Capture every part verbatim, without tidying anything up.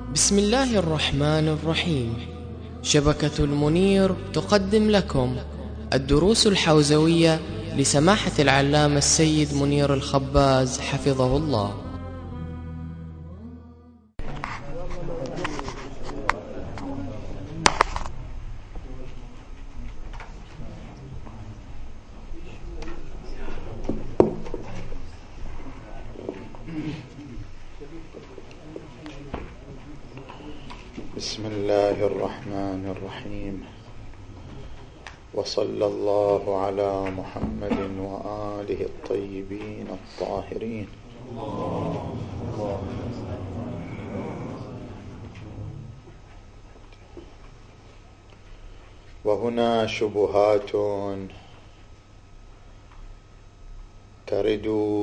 بسم الله الرحمن الرحيم. شبكة المنير تقدم لكم الدروس الحوزوية لسماحة العلامة السيد منير الخباز حفظه الله. بسم الله الرحمن الرحيم، وصلى الله على محمد وآله الطيبين الطاهرين. وهنا شبهات ترد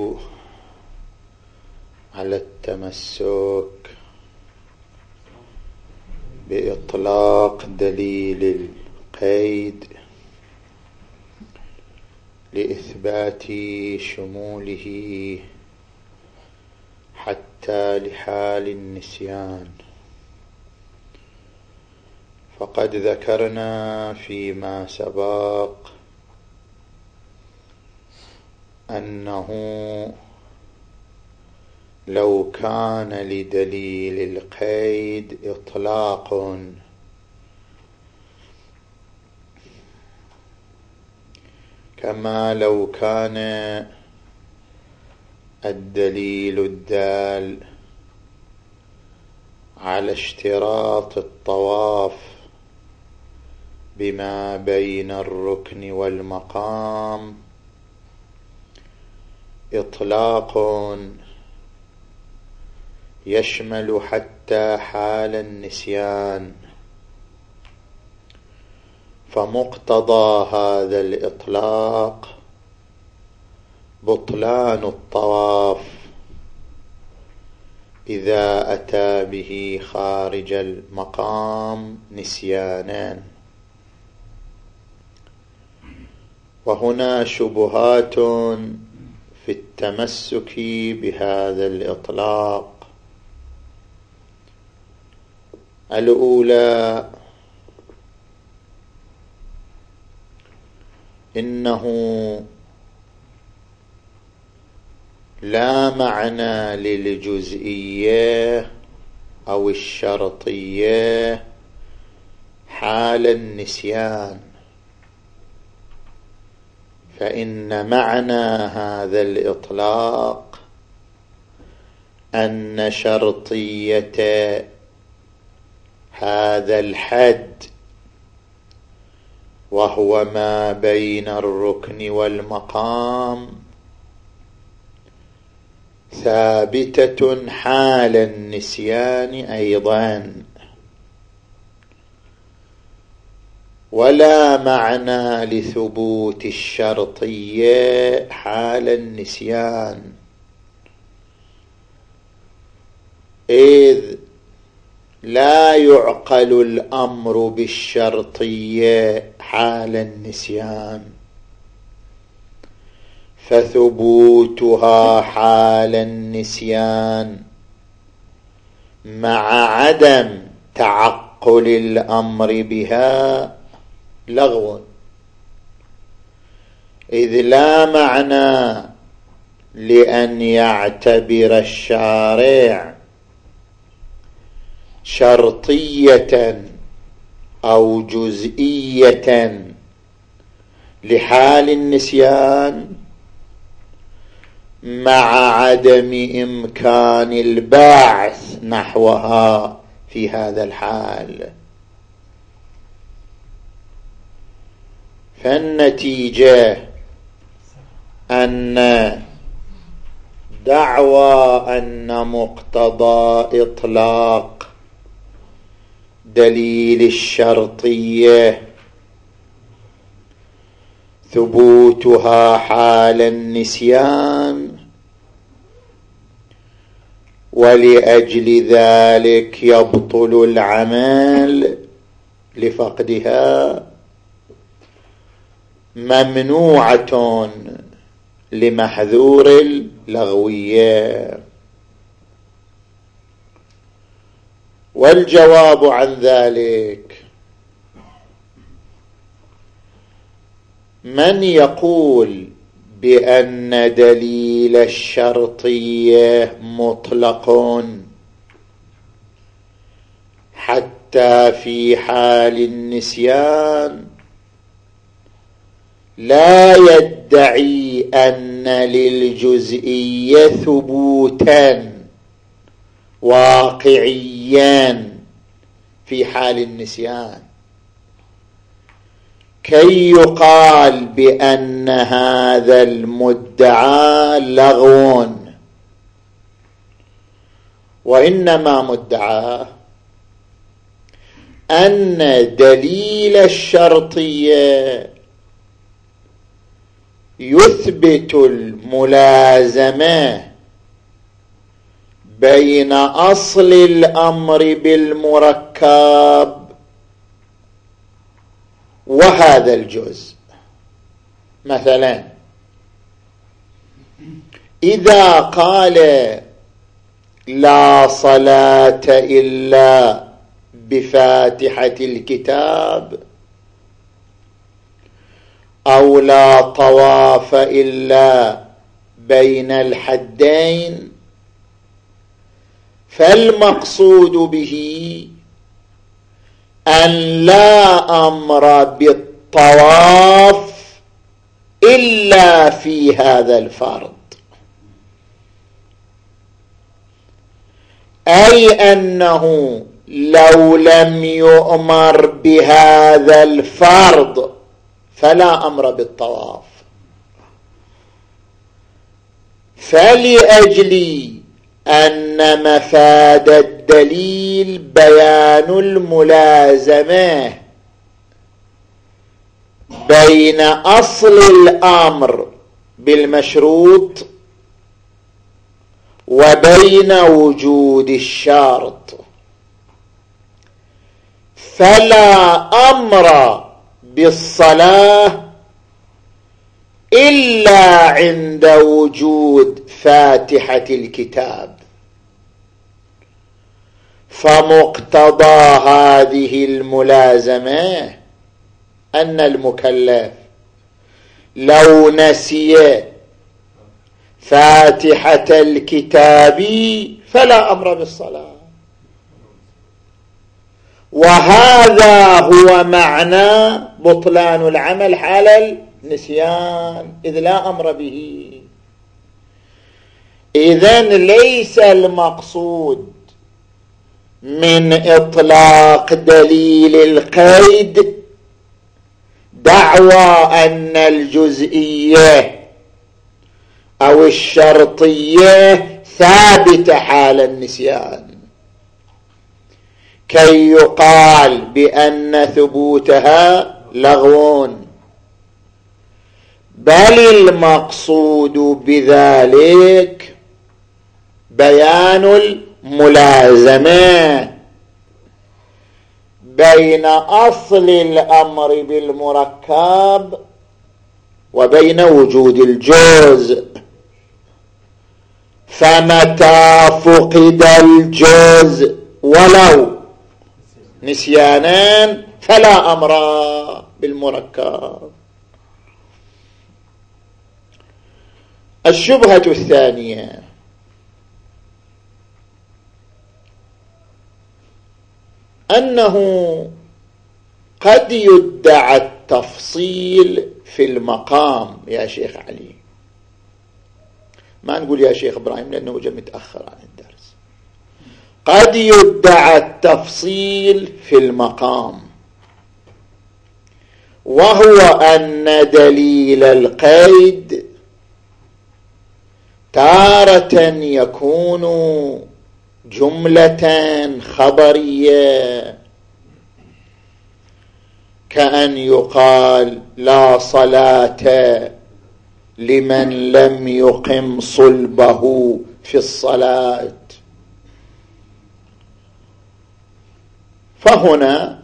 على التمسك بإطلاق دليل القيد لإثبات شموله حتى لحال النسيان. فقد ذكرنا فيما سبق أنه لو كان لدليل القيد إطلاق كما لو كان الدليل الدال على اشتراط الطواف بما بين الركن والمقام إطلاق يشمل حتى حال النسيان، فمقتضى هذا الإطلاق بطلان الطواف إذا أتى به خارج المقام نسيانا. وهنا شبهات في التمسك بهذا الإطلاق. الأولى إنه لا معنى للجزئية أو الشرطية حال النسيان، فإن معنى هذا الإطلاق أن شرطية هذا الحد وهو ما بين الركن والمقام ثابتة حال النسيان أيضا، ولا معنى لثبوت الشرطية حال النسيان، إذ لا يعقل الأمر بالشرطية حال النسيان، فثبوتها حال النسيان مع عدم تعقل الأمر بها لغو، إذ لا معنى لأن يعتبر الشارع شرطية أو جزئية لحال النسيان مع عدم إمكان البعث نحوها في هذا الحال. فالنتيجة أن دعوى أن مقتضى إطلاق دليل الشرطية ثبوتها حال النسيان، ولأجل ذلك يبطل العمل لفقدها، ممنوعة لمحذور اللغوية. والجواب عن ذلك من يقول بأن دليل الشرطية مطلق حتى في حال النسيان لا يدعي أن للجزئية ثبوتا واقعيا في حال النسيان كي يقال بأن هذا المدعى لغو، وإنما مدعاه أن دليل الشرطية يثبت الملازمة بين أصل الأمر بالمركب وهذا الجزء. مثلا إذا قال لا صلاة إلا بفاتحة الكتاب أو لا طواف إلا بين الحدين، فالمقصود به أن لا أمر بالطواف إلا في هذا الفرض، أي أنه لو لم يؤمر بهذا الفرض فلا أمر بالطواف. فلأجل أن مفاد الدليل بيان الملازمة بين أصل الأمر بالمشروط وبين وجود الشرط، فلا أمر بالصلاة إلا عند وجود فاتحة الكتاب. فمقتضى هذه الملازمة أن المكلف لو نسي فاتحة الكتاب فلا أمر بالصلاة، وهذا هو معنى بطلان العمل حال النسيان، إذ لا أمر به. إذن ليس المقصود من إطلاق دليل القيد دعوى أن الجزئية أو الشرطية ثابتة حال النسيان كي يقال بأن ثبوتها لغو، بل المقصود بذلك بيان الملازمة بين أصل الأمر بالمركب وبين وجود الجزء. فمتى فقد الجزء ولو نسيانا فلا أمر بالمركب. الشبهة الثانية أنه قد يدعى التفصيل في المقام يا شيخ علي، ما نقول يا شيخ إبراهيم لأنه جاء متأخر عن الدرس. قد يدعى التفصيل في المقام، وهو أن دليل القيد تارة يكون جملة خبرية، كأن يقال لا صلاة لمن لم يقم صلبه في الصلاة. فهنا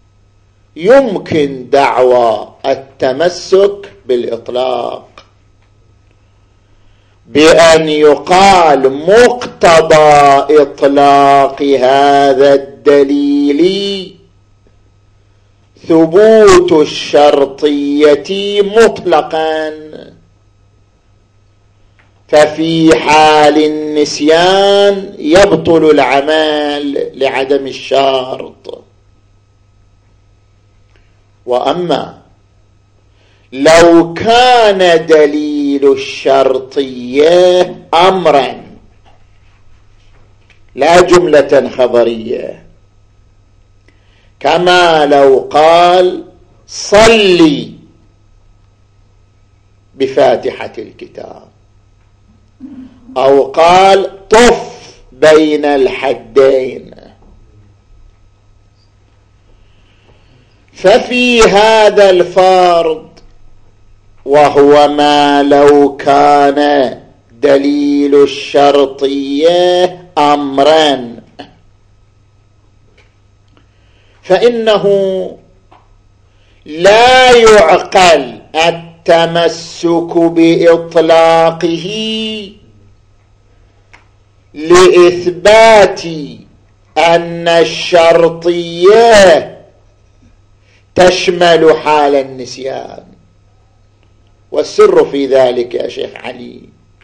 يمكن دعوى التمسك بالإطلاق بأن يقال مقتضى إطلاق هذا الدليل الدليل ثبوت الشرطية مطلقا، ففي حال النسيان يبطل العمل لعدم الشرط. وأما لو كان دليل الشرطية أمرا لا جملة خبرية، كما لو قال صلي بفاتحة الكتاب، أو قال طف بين الحدين، ففي هذا الفرض وهو ما لو كان دليل الشرطية أمرا، فإنه لا يعقل التمسك بإطلاقه لإثبات أن الشرطية تشمل حال النسيان. والسر في ذلك يا شيخ علي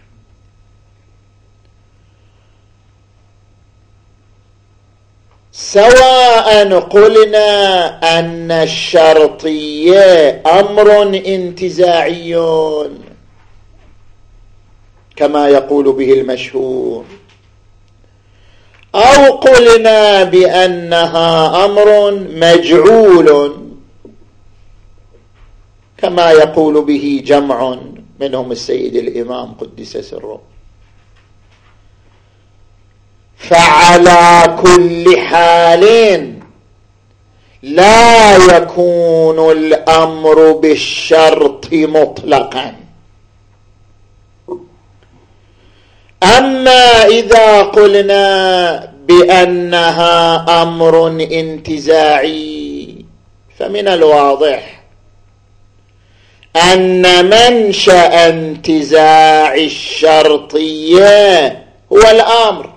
سواء قلنا أن الشرطية أمر انتزاعي كما يقول به المشهور، أو قلنا بأنها أمر مجعول كما يقول به جمع منهم السيد الإمام قدس سره، فعلى كل حال لا يكون الأمر بالشرط مطلقا. أما إذا قلنا بأنها أمر انتزاعي فمن الواضح أن منشأ انتزاع الشرطية هو الأمر،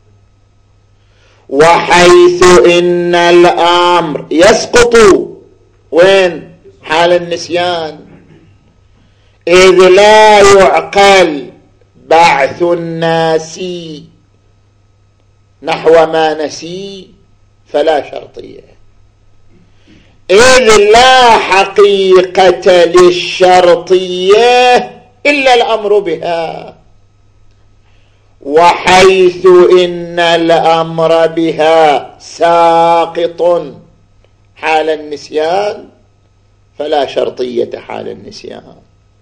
وحيث إن الأمر يسقط وين؟ حال النسيان، إذ لا يعقل بعث الناس نحو ما نسي فلا شرطية، إذ لا حقيقة للشرطية إلا الأمر بها، وحيث إن الأمر بها ساقط حال النسيان فلا شرطية حال النسيان.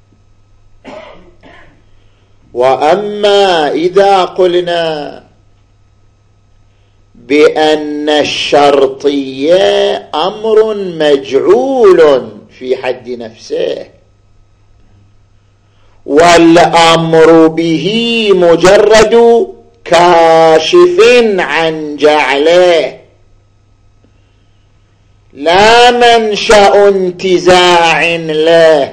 وأما إذا قلنا بأن الشرطية أمر مجعول في حد نفسه، والأمر به مجرد كاشف عن جعله لا منشأ انتزاع له،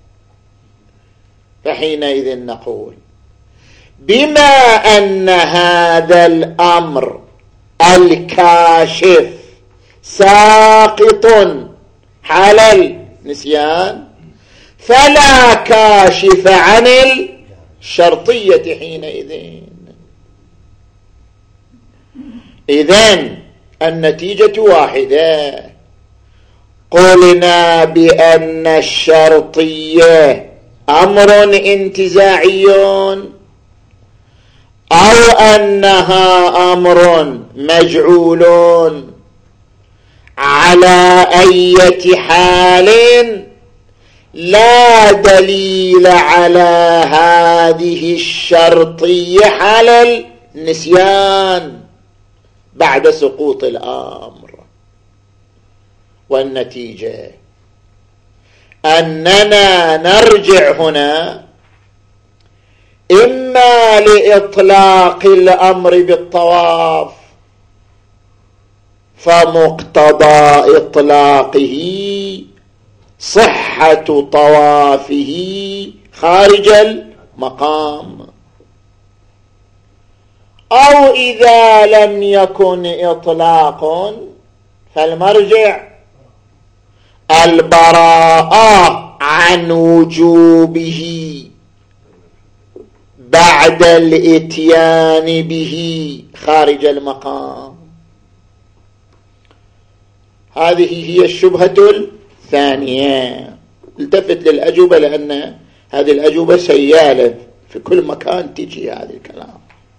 فحينئذ نقول بما أن هذا الأمر الكاشف ساقط حال النسيان فلا كاشف عن الشرطية حينئذ. إذن النتيجة واحدة، قلنا بأن الشرطية أمر انتزاعي أو أنها أمر مجعول، على أي حال لا دليل على هذه الشرطية حال النسيان بعد سقوط الأمر. والنتيجة أننا نرجع هنا إما لإطلاق الأمر بالطواف فمقتضى إطلاقه صحة طوافه خارج المقام، أو إذا لم يكن إطلاق فالمرجع البراءة عن وجوبه بعد الاتيان به خارج المقام. هذه هي الشبهة الثانية. التفت للأجوبة لأن هذه الأجوبة سيالة في كل مكان تجي هذا الكلام.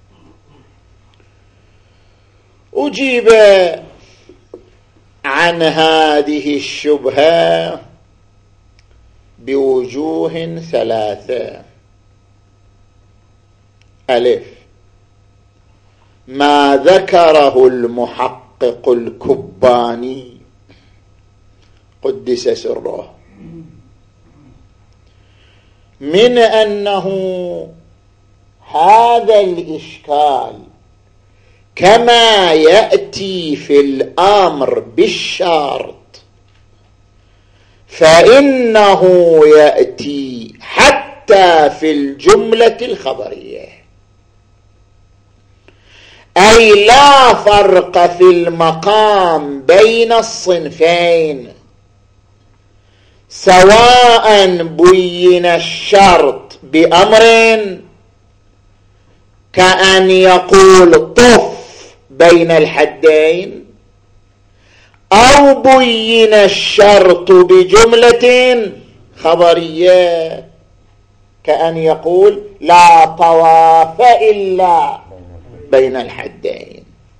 أجيب عن هذه الشبهة بوجوه ثلاثة. ألف، ما ذكره المحقق الكباني قدس سره من أنه هذا الإشكال كما يأتي في الأمر بالشرط فإنه يأتي حتى في الجملة الخبرية، أي لا فرق في المقام بين الصنفين سواء بين الشرط بأمر كأن يقول طف بين الحدين، أو بين الشرط بجملة خبرية كأن يقول لا طواف إلا بين الحدين.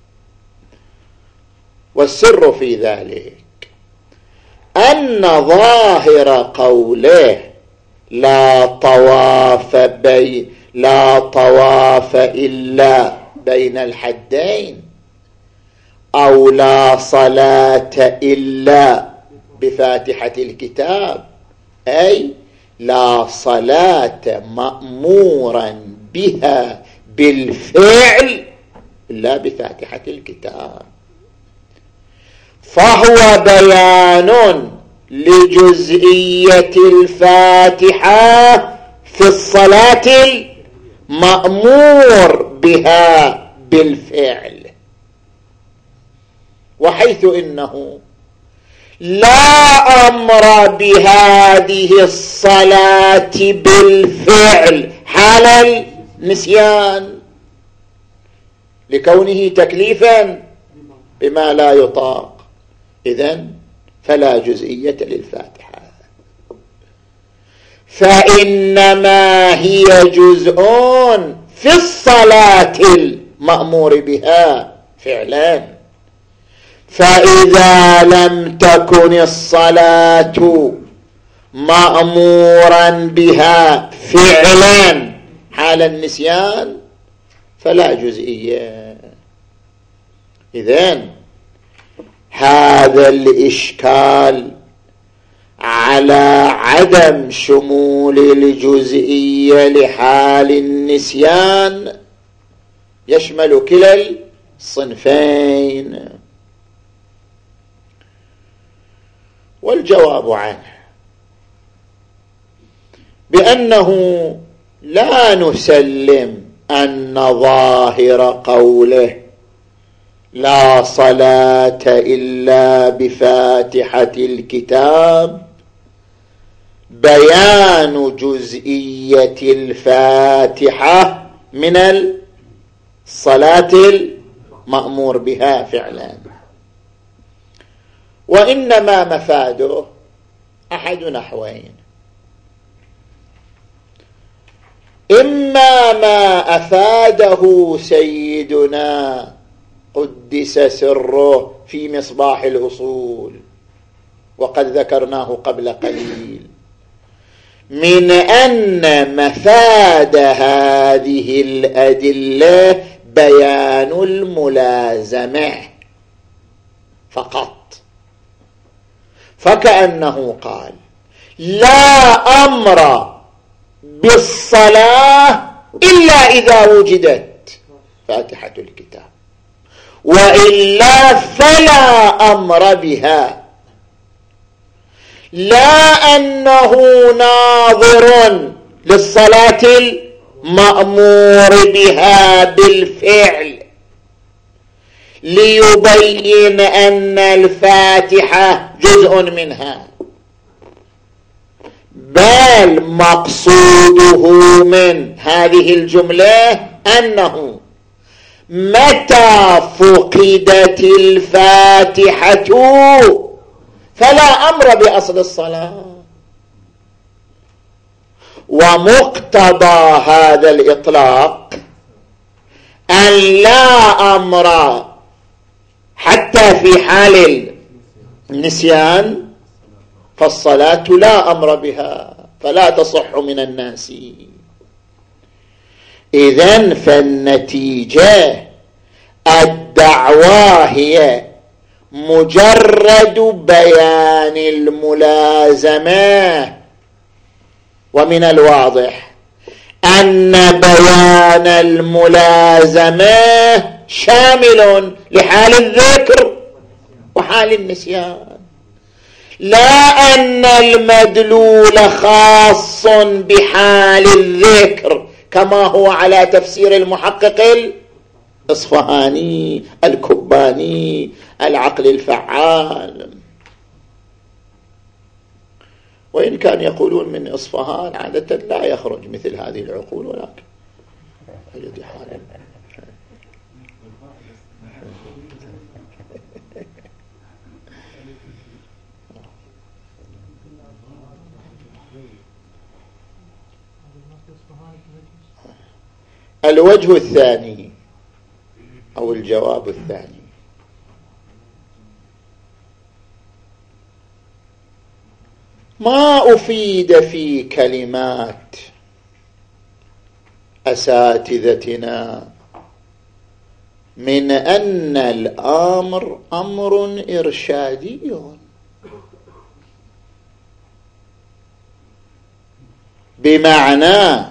والسر في ذلك أن ظاهر قوله لا طواف بين لا طواف إلا بين الحدين أو لا صلاة إلا بفاتحة الكتاب، أي لا صلاة مأمورا بها بالفعل إلا بفاتحة الكتاب، فهو بيان لجزئية الفاتحة في الصلاة المأمور بها بالفعل. وحيث إنه لا أمر بهذه الصلاة بالفعل حال النسيان لكونه تكليفا بما لا يطاق، إذن فلا جزئية للفاتحة، فإنما هي جزء في الصلاة المأمور بها فعلا. فإذا لم تكن الصلاة مأمورا بها فعلا حال النسيان فلا جزئية. إذن هذا الإشكال على عدم شمول الجزئية لحال النسيان يشمل كلا الصنفين. والجواب عنه بأنه لا نسلم أن ظاهر قوله لا صلاة إلا بفاتحة الكتاب بيان جزئية الفاتحة من الصلاة المأمور بها فعلا، وإنما مفاده أحد نحوين: إما ما أفاده سيدنا قدس سره في مصباح الأصول وقد ذكرناه قبل قليل من أن مفاد هذه الأدلة بيان الملازمة فقط، فكأنه قال لا أمر بالصلاة إلا إذا وجدت فاتحة الكتاب، وإلا فلا أمر بها، لا أنه ناظر للصلاة مأمور بها بالفعل ليبين أن الفاتحة جزء منها، بل مقصوده من هذه الجملة أنه متى فقدت الفاتحة فلا أمر بأصل الصلاة. ومقتضى هذا الإطلاق أن لا أمر حتى في حال النسيان، فالصلاة لا أمر بها فلا تصح من الناس. إذن فالنتيجة الدعوة هي مجرد بيان الملازمة، ومن الواضح أن بيان الملازمة شامل لحال الذكر وحال النسيان، لا أن المدلول خاص بحال الذكر كما هو على تفسير المحقق الإصفهاني الكباني العقل الفعال. وإن كان يقولون من إصفهان عادة لا يخرج مثل هذه العقول، ولكن أجد حالا الوجه الثاني أو الجواب الثاني: ما أفيد في كلمات أساتذتنا من أن الأمر أمر إرشادي، بمعنى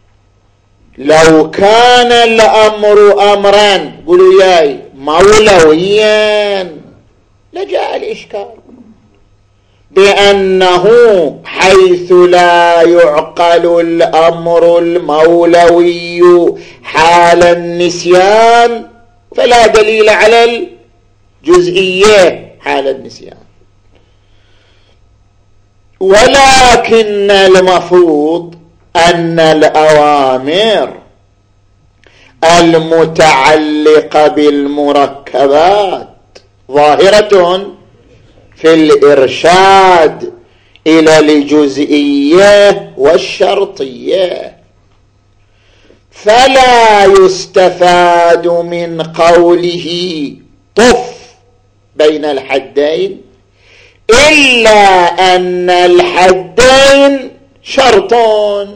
لو كان الأمر أمرا قولوا ياي مولويا لجاء الإشكال، بأنه حيث لا يعقل الأمر المولوي حال النسيان فلا دليل على الجزئية حال النسيان. ولكن المفروض أن الأوامر المتعلقة بالمركبات ظاهرة في الإرشاد إلى الجزئية والشرطية، فلا يستفاد من قوله طف بين الحدين إلا أن الحدين شرطون،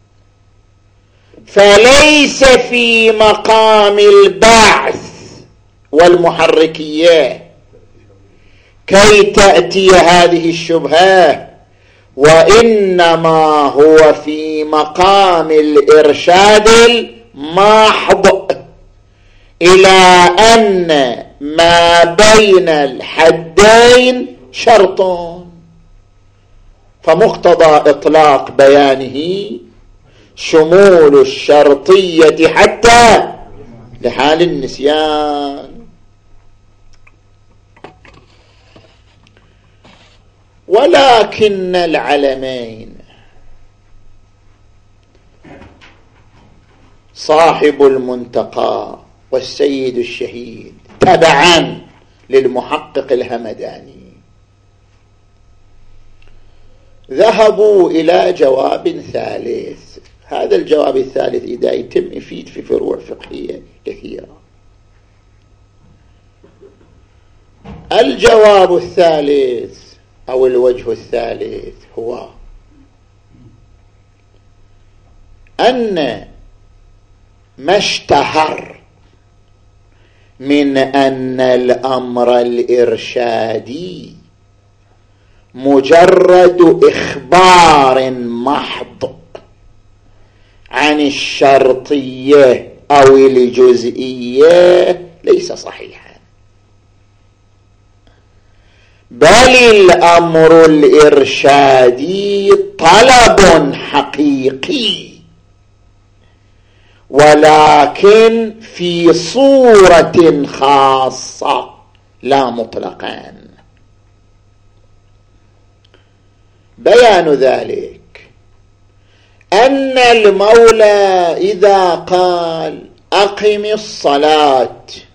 فليس في مقام البعث والمحركية كي تأتي هذه الشبهة، وإنما هو في مقام الإرشاد المحض إلى أن ما بين الحدين شرطون، فمقتضى إطلاق بيانه شمول الشرطية حتى لحال النسيان. ولكن العلمين صاحب المنتقى والسيد الشهيد تبعا للمحقق الهمداني ذهبوا إلى جواب ثالث. هذا الجواب الثالث إذا يتم يفيد في فروع فقهية كثيرة. الجواب الثالث أو الوجه الثالث هو أن ما اشتهر من أن الأمر الإرشادي مجرد إخبار محض عن الشرطية أو الجزئية ليس صحيحا، بل الأمر الإرشادي طلب حقيقي ولكن في صورة خاصة لا مطلقا. بيان ذلك أن المولى إذا قال أقم الصلاة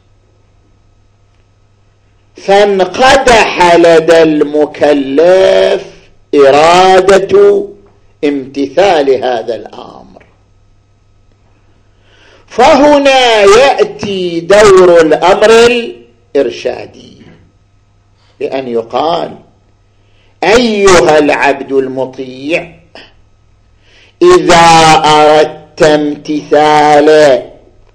فانقدح لدى المكلف إرادة امتثال هذا الأمر، فهنا يأتي دور الأمر الإرشادي، بأن يقال أيها العبد المطيع إذا أردت امتثال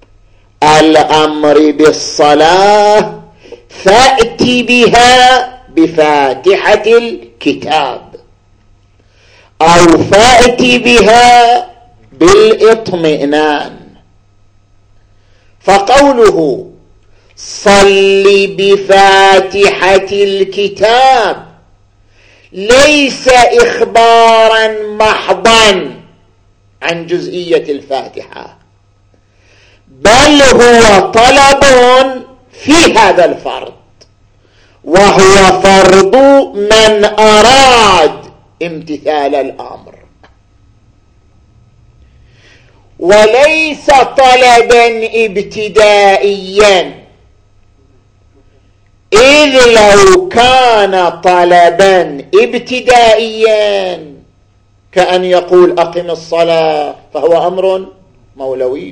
الأمر بالصلاة فأت بها بفاتحة الكتاب، أو فأت بها بالإطمئنان. فقوله صل بفاتحة الكتاب ليس إخبارا محضا عن جزئية الفاتحة، بل هو طلب في هذا الفرض، وهو فرض من أراد امتثال الأمر، وليس طلبا ابتدائيا، إذ لو كان طلبا ابتدائيا كأن يقول أقم الصلاة فهو أمر مولوي،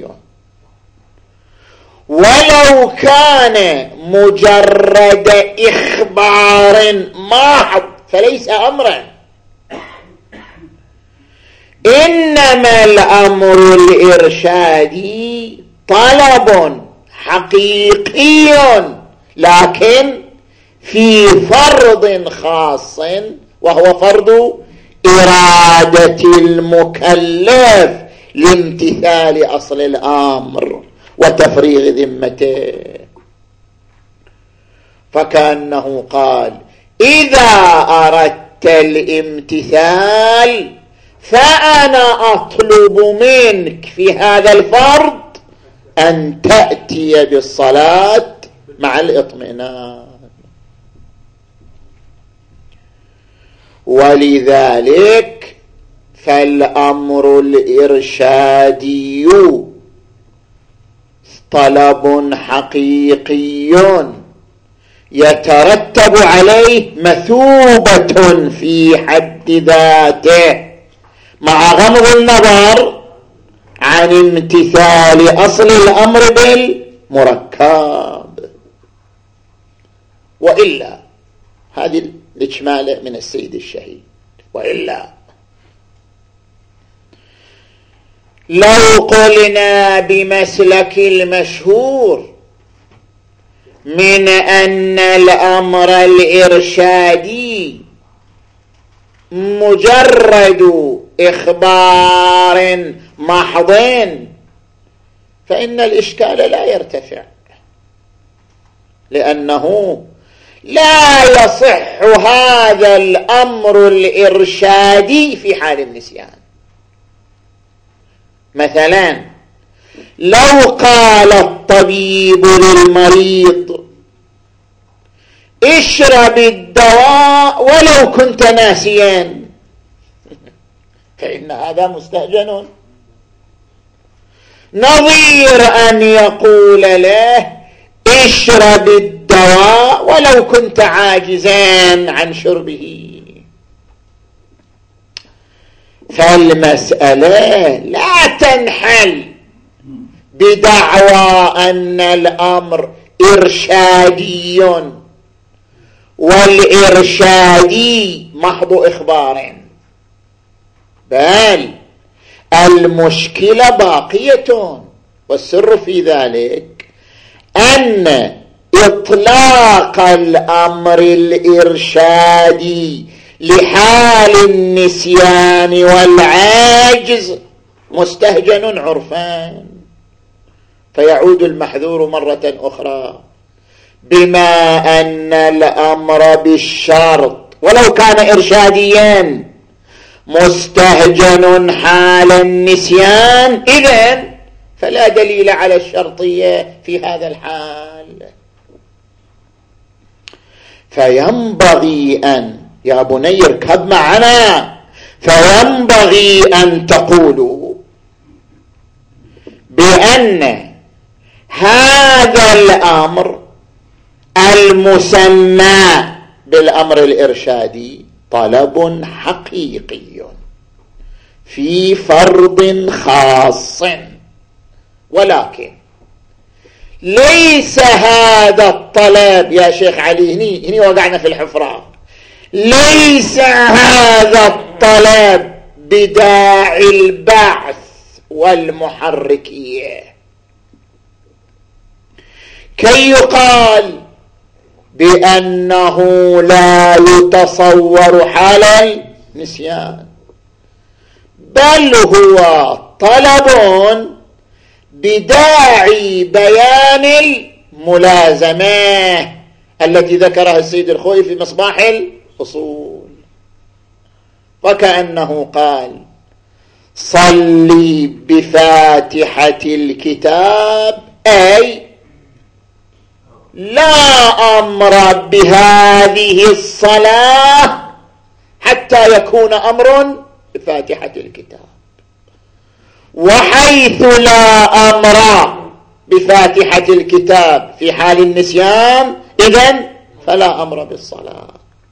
ولو كان مجرد إخبار محض فليس أمرا، إنما الأمر الإرشادي طلب حقيقي لكن في فرض خاص، وهو فرض إرادة المكلف لامتثال أصل الأمر وتفريغ ذمته. فكأنه قال إذا أردت الامتثال فأنا أطلب منك في هذا الفرض أن تأتي بالصلاة مع الإطمئنان. ولذلك فالأمر الإرشادي طلب حقيقي يترتب عليه مثوبة في حد ذاته، مع غض النظر عن امتثال أصل الأمر بالمركب. وإلا هذه الإجمالة من السيد الشهيد، وإلا لو قلنا بمسلك المشهور من أن الأمر الإرشادي مجرد إخبار محض فإن الإشكال لا يرتفع، لأنه لا يصح هذا الأمر الإرشادي في حال النسيان. مثلا لو قال الطبيب للمريض اشرب الدواء ولو كنت ناسيا، فإن هذا مستهجن، نظير أن يقول له اشرب الدواء ولو كنت عاجزا عن شربه. فالمسألة لا تنحل بدعوى أن الأمر إرشادي، والإرشادي محض إخبار، بل المشكلة باقية. والسر في ذلك أن إطلاق الأمر الإرشادي لحال النسيان والعجز مستهجن عرفان، فيعود المحذور مرة أخرى بما أن الأمر بالشرط ولو كان إرشاديا مستهجن حال النسيان، إذن فلا دليل على الشرطية في هذا الحال. فينبغي أن يا بني اركب معنا، فينبغي أن تقولوا بأن هذا الأمر المسمى بالأمر الإرشادي طلب حقيقي في فرض خاص، ولكن ليس هذا الطلب يا شيخ علي، هني, هني وقعنا في الحفرة، ليس هذا الطلب بداعي البعث والمحركية كي يقال بأنه لا يتصور حال النسيان، بل هو طلب بداعي بيان الملازمة التي ذكرها السيد الخوئي في مصباح الأصول. وكأنه قال صلي بفاتحة الكتاب، أي لا أمر بهذه الصلاة حتى يكون أمر بفاتحة الكتاب، وحيث لا أمر بفاتحة الكتاب في حال النسيان إذن فلا أمر بالصلاة.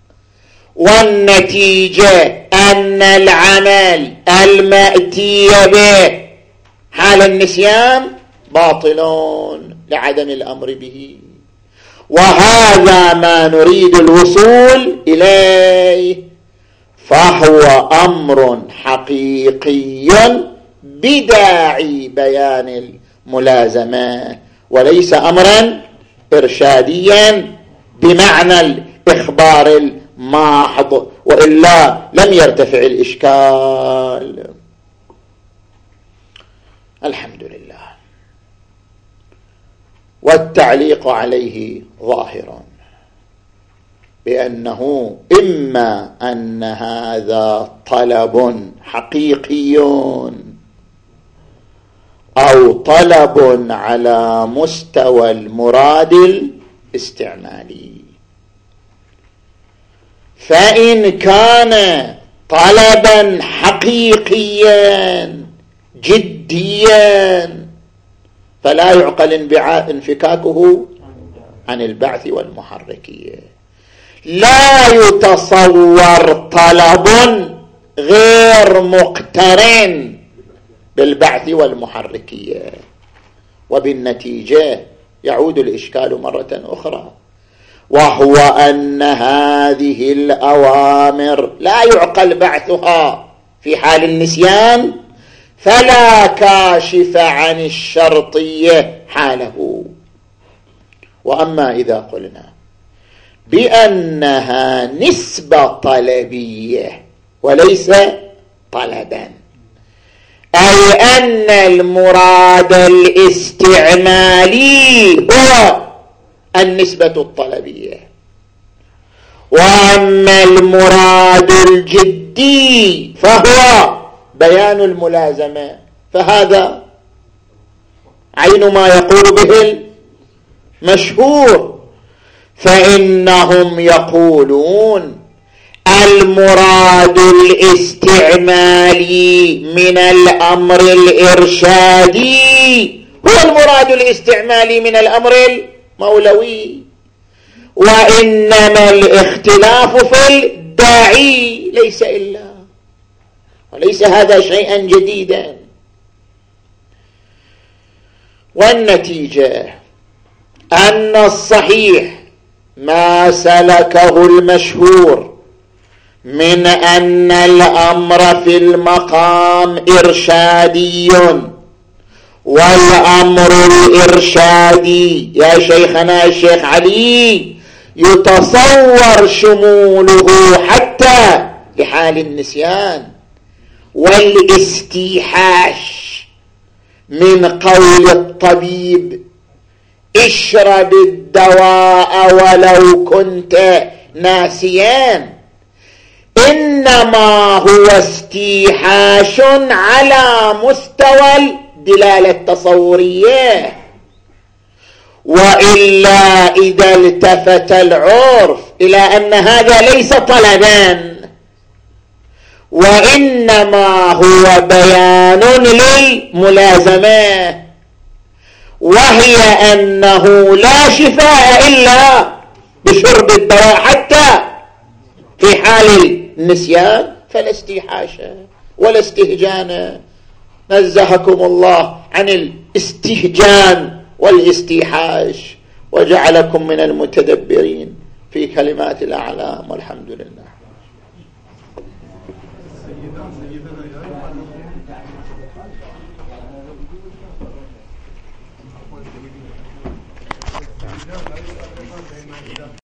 والنتيجة أن العمل المأتي به حال النسيان باطل لعدم الأمر به، وهذا ما نريد الوصول إليه. فهو أمر حقيقي بداعي بيان الملازمة، وليس أمرا إرشاديا بمعنى الإخبار الماحض، وإلا لم يرتفع الإشكال. الحمد لله. والتعليق عليه ظاهر بأنه إما أن هذا طلب حقيقي أو طلب على مستوى المراد الاستعمالي. فإن كان طلبا حقيقيا جديا فلا يعقل انفكاكه عن البعث والمحركية. لا يتصور طلب غير مقترن بالبعث والمحركية، وبالنتيجة يعود الإشكال مرة أخرى، وهو أن هذه الأوامر لا يعقل بعثها في حال النسيان، فلا كاشف عن الشرطية حاله. وأما إذا قلنا بأنها نسبة طلبية وليس طلبا، أي أن المراد الاستعمالي هو النسبة الطلبية، وأما المراد الجدي فهو بيان الملازمة، فهذا عين ما يقول به المشهور. فإنهم يقولون المراد الاستعمالي من الأمر الإرشادي هو المراد الاستعمالي من الأمر المولوي، وإنما الاختلاف في الداعي ليس إلا، وليس هذا شيئا جديدا. والنتيجة أن الصحيح ما سلكه المشهور من أن الأمر في المقام إرشادي، والأمر الإرشادي يا شيخنا الشيخ علي يتصور شموله حتى لحال النسيان والاستيحاش من قول الطبيب اشرب الدواء ولو كنت ناسيا، إنما هو استيحاش على مستوى دلالة تصورية. وإلا إذا التفت العرف إلى أن هذا ليس طلبا وإنما هو بيان للملازمة، وهي أنه لا شفاء إلا بشرب الدواء حتى في حال النسيان، فلا استيحاشة ولا استهجان. نزهكم الله عن الاستهجان والاستيحاش وجعلكم من المتدبرين في كلمات الأعلام، والحمد لله.